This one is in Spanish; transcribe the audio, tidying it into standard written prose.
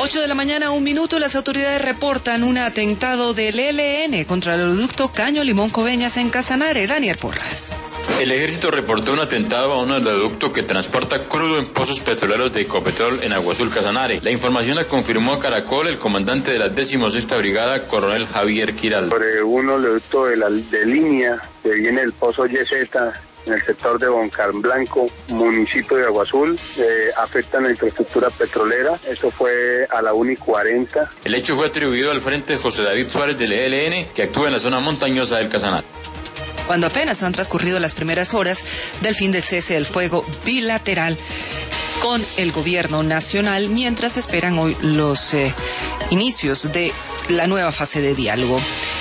8 de la mañana, 1 minuto, las autoridades reportan un atentado del ELN contra el oleoducto Caño Limón Coveñas en Casanare. Daniel Porras. El ejército reportó un atentado a un oleoducto que transporta crudo en pozos petroleros de Ecopetrol en Agua Azul, Casanare. La información la confirmó a Caracol el comandante de la 16ª Brigada, coronel Javier Quiral. Sobre un oleoducto de línea que viene del pozo YZ en el sector de Boncamblanco, municipio de Agua Azul, afectan la infraestructura petrolera. Eso fue a la 1:40. El hecho fue atribuido al frente José David Suárez del ELN, que actúa en la zona montañosa del Casanare. Cuando apenas han transcurrido las primeras horas del fin del cese del fuego bilateral con el gobierno nacional, mientras esperan hoy los inicios de la nueva fase de diálogo.